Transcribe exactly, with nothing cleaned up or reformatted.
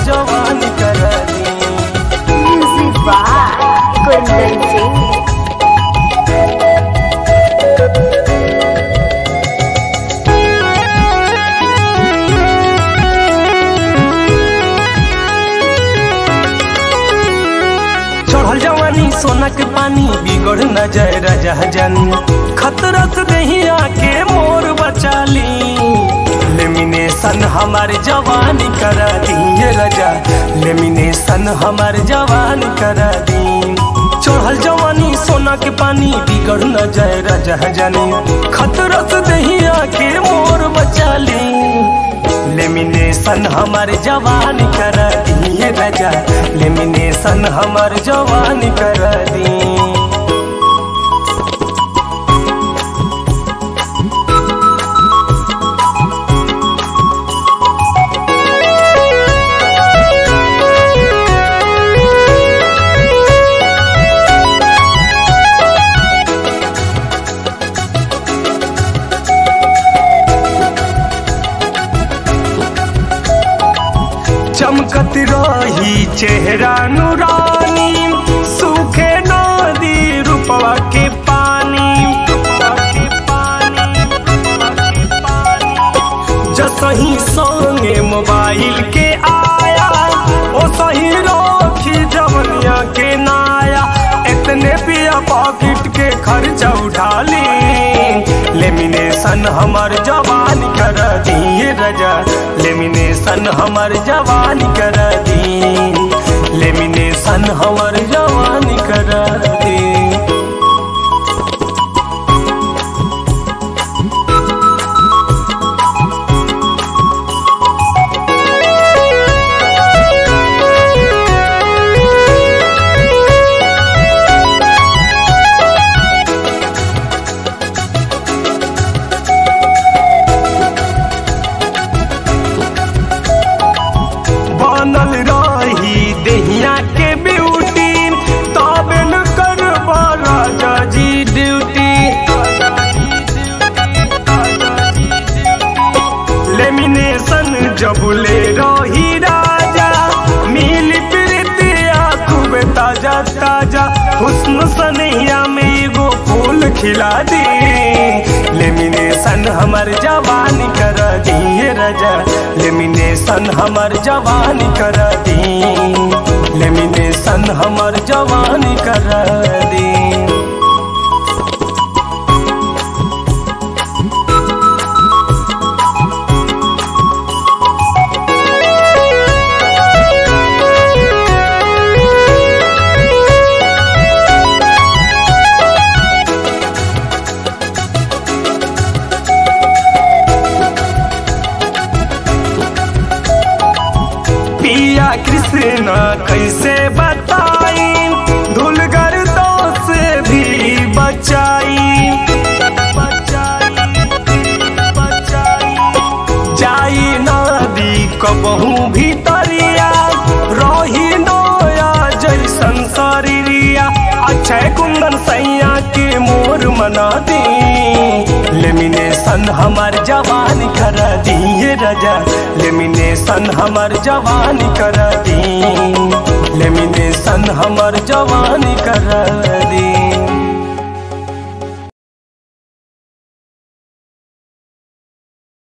जवानी कर दी। Music by Kundan Singh. चढ़ल जवानी सोना के पानी बिगड़ न जाए राजा जन, खतरा से नहीं आके मोर बचाली। लेमिनेशन हमार जवानी करा दी राजा, लेमिनेशन हमार जवानी करा दी। चढ़ल जवानी सोना के पानी बिगड़ न जाए राजा जन, खतरा से नहीं आके मोर बचाली। लेमिनेशन हमार जवानी करा दी राजा, लेमिनेशन हमार जवानी करा दी। चमकत रही चेहरा नूरानी, सूखे नदी रूपवा के पानी। जसही संगे मोबाइल के आया, ओ सही रोखी जवनिया के नाया। इतने पिया पॉकेट के खर्चा उठा ली। लेमिनेशन हमार जवानी कर दी राजा, लेमिनेशन हमार जवानी कर दी। लेमिनेशन हमार जवानी कर दी। बनल रही देहिया के ब्यूटी, तबे न करबा राजा जी ड्यूटी। लेमिनेशन जब ले रही राजा, मिली प्रीतिया खूब ताजा ताजा। हुस्न सनैया में एगो फूल खिला दी। लेमिनेशन हमार जवानी कर दी राजा, लेमिनेशन हमार जवानी कर दी। लेमिनेशन हमार जवानी कर दी। पिया कृष्ण कैसे बताई, धुलगर तो से भी बचाई। जाई नदी कबहू भीतरिया, रही नया जैसन शरीरिया। अक्षय कुंदन सैया के मोर मना दी। लेमिनेशन हमार जवानी कर दी राजा, लेमिनेशन हमार जवानी कर दी। लेमिनेशन हमार जवानी कर दी।